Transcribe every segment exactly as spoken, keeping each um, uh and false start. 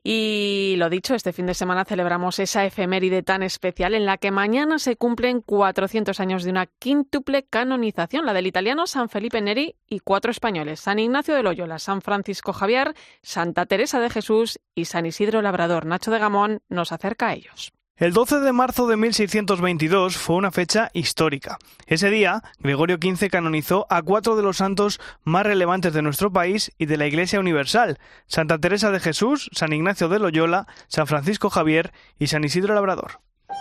Y lo dicho, este fin de semana celebramos esa efeméride tan especial en la que mañana se cumplen cuatrocientos años de una quíntuple canonización, la del italiano San Felipe Neri y cuatro españoles, San Ignacio de Loyola, San Francisco Javier, Santa Teresa de Jesús y San Isidro Labrador. Nacho de Gamón nos acerca a ellos. El doce de marzo de mil seiscientos veintidós fue una fecha histórica. Ese día, Gregorio quince canonizó a cuatro de los santos más relevantes de nuestro país y de la Iglesia Universal: Santa Teresa de Jesús, San Ignacio de Loyola, San Francisco Javier y San Isidro Labrador.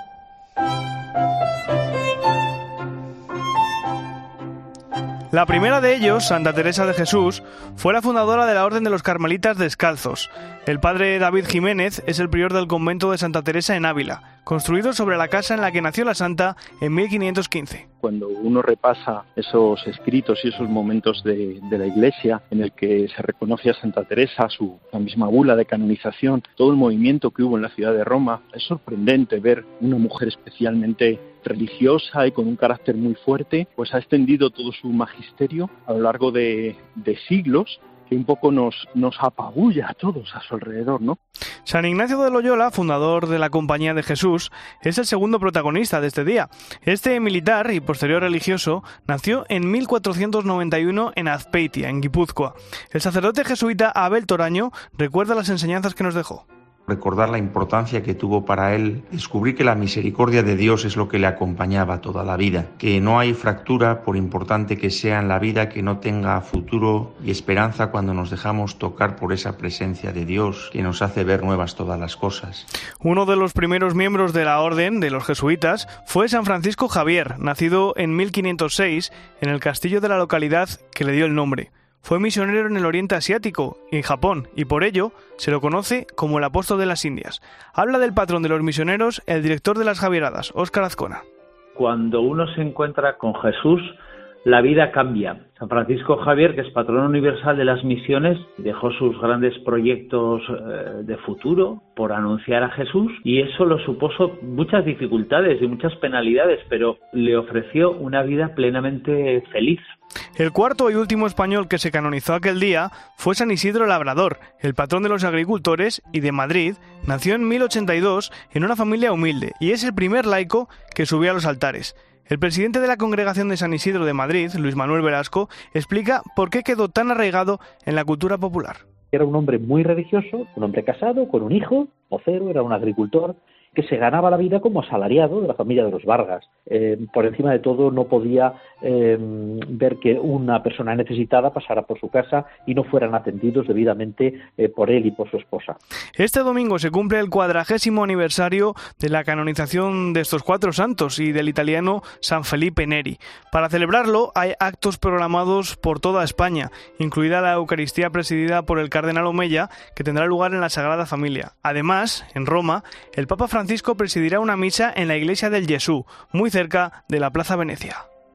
La primera de ellos, Santa Teresa de Jesús, fue la fundadora de la Orden de los Carmelitas Descalzos. El padre David Jiménez es el prior del convento de Santa Teresa en Ávila, construido sobre la casa en la que nació la santa en mil quinientos quince. Cuando uno repasa esos escritos y esos momentos de, de la Iglesia en el que se reconoce a Santa Teresa, su, la misma bula de canonización, todo el movimiento que hubo en la ciudad de Roma, es sorprendente ver una mujer especialmente religiosa y con un carácter muy fuerte, pues ha extendido todo su magisterio a lo largo de, de siglos, que un poco nos, nos apabulla a todos a su alrededor, ¿no? San Ignacio de Loyola, fundador de la Compañía de Jesús, es el segundo protagonista de este día. Este militar y posterior religioso nació en mil cuatrocientos noventa y uno en Azpeitia, en Guipúzcoa. El sacerdote jesuita Abel Toraño recuerda las enseñanzas que nos dejó. Recordar la importancia que tuvo para él descubrir que la misericordia de Dios es lo que le acompañaba toda la vida, que no hay fractura, por importante que sea en la vida, que no tenga futuro y esperanza cuando nos dejamos tocar por esa presencia de Dios que nos hace ver nuevas todas las cosas. Uno de los primeros miembros de la orden de los jesuitas fue San Francisco Javier, nacido en mil quinientos seis en el castillo de la localidad que le dio el nombre. Fue misionero en el Oriente Asiático y en Japón, y por ello se lo conoce como el apóstol de las Indias. Habla del patrón de los misioneros el director de las Javieradas, Óscar Azcona. Cuando uno se encuentra con Jesús, la vida cambia. San Francisco Javier, que es patrón universal de las misiones, dejó sus grandes proyectos eh, de futuro por anunciar a Jesús, y eso lo supuso muchas dificultades y muchas penalidades, pero le ofreció una vida plenamente feliz. El cuarto y último español que se canonizó aquel día fue San Isidro Labrador, el patrón de los agricultores y de Madrid. Nació en mil ochenta y dos en una familia humilde y es el primer laico que subió a los altares. El presidente de la Congregación de San Isidro de Madrid, Luis Manuel Velasco, explica por qué quedó tan arraigado en la cultura popular. Era un hombre muy religioso, un hombre casado, con un hijo, vocero, era un agricultor, que se ganaba la vida como asalariado de la familia de los Vargas. Eh, por encima de todo, no podía eh, ver que una persona necesitada pasara por su casa y no fueran atendidos debidamente eh, por él y por su esposa. Este domingo se cumple el cuadragésimo aniversario de la canonización de estos cuatro santos y del italiano San Felipe Neri. Para celebrarlo hay actos programados por toda España, incluida la Eucaristía presidida por el cardenal Omeya, que tendrá lugar en la Sagrada Familia. Además, en Roma, el Papa Francisco presidirá una misa en la iglesia del Gesù, muy cerca de la Plaza Venecia.